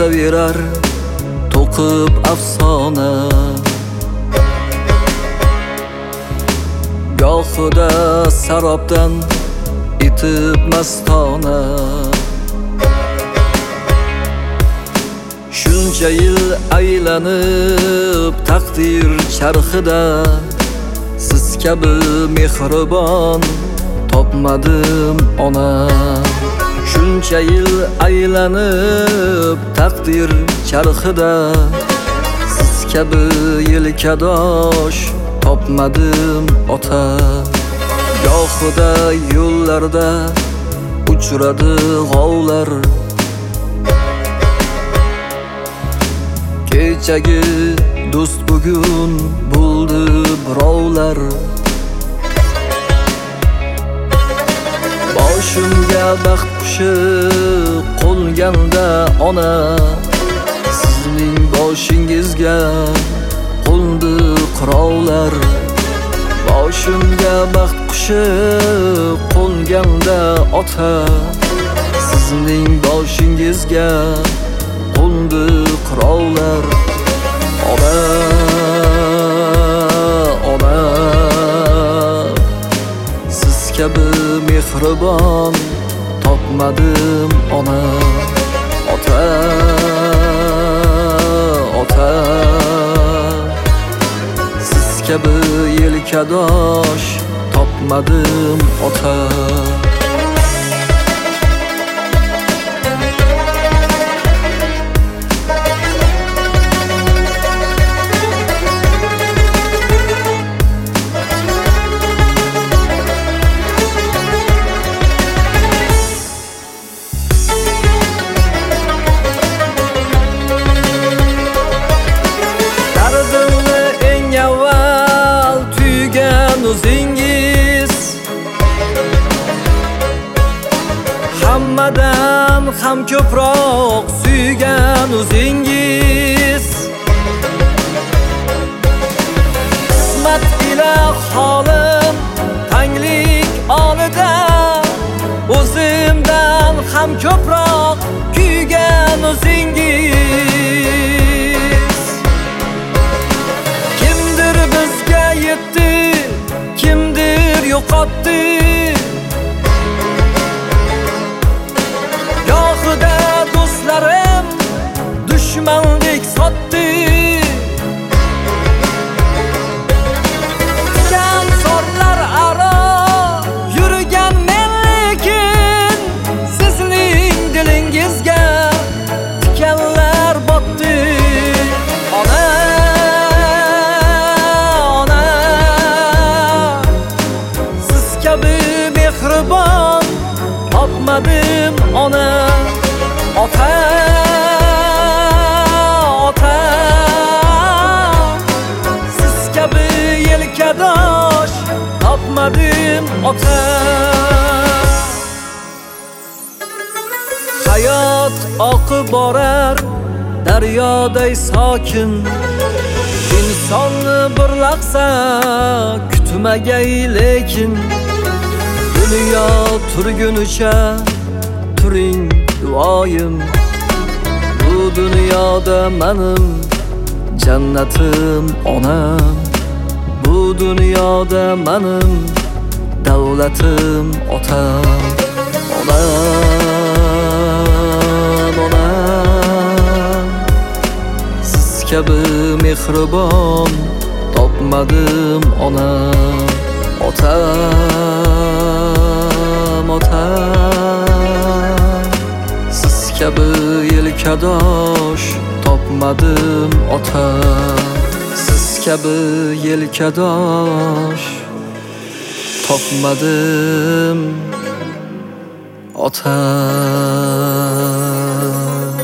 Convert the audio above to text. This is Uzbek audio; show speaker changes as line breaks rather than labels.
yozaverar to'qib afsona. Gohida sarobdan etib mastona. Shuncha yil aylanib taqdir charxida siz kabi mehribon topmadim ona. Shuncha yil aylanib taqdir charxida siz kabi yelkadosh topmadim ota. Gohida yo'llarda uchradi g'ovlar, kechagi do'st bugun bo'ldi birovlar. Boshimga baxt qushi qo'nganda ona, sizning boshingizga qo'ndi qirovlar. Boshimga baxt qushi qo'nganda ota, sizning boshingizga qo'ndi qirovlar. Ona, ona, siz kabi mehribon topmadim ona. Ota, ota, siz kabi yelkadosh topmadim ota. O'zingiz hammadan ham ko'proq suygan o'zingiz. Qismat ila holim tanglik olida o'zimdan ham ko'proq kuygan o'zingiz. Kimdir bizga yetdi, kimdir yo'qotdi. Gohida do'stlarim dushmandek sotdi. Tikan sorlar aro yurgan men, lekin sizning dilingizga tikanlar botdi. Ona, mehribon topmadim ona. Ota, ota, siz kabi yelkadosh topmadim ota. Hayot oqib borar daryoday sokin, insonni bir lahza kutmagay lekin. Dunyo turgunicha turing duoyim, bu dunyoda menim jannatim onam. Bu dunyoda menim davlatim otam. Onam, onam, siz kabi mehribon topmadim onam. Otam, otam, siz kabi yelkadosh topmadim ota. Siz kabi yelkadosh topmadim ota.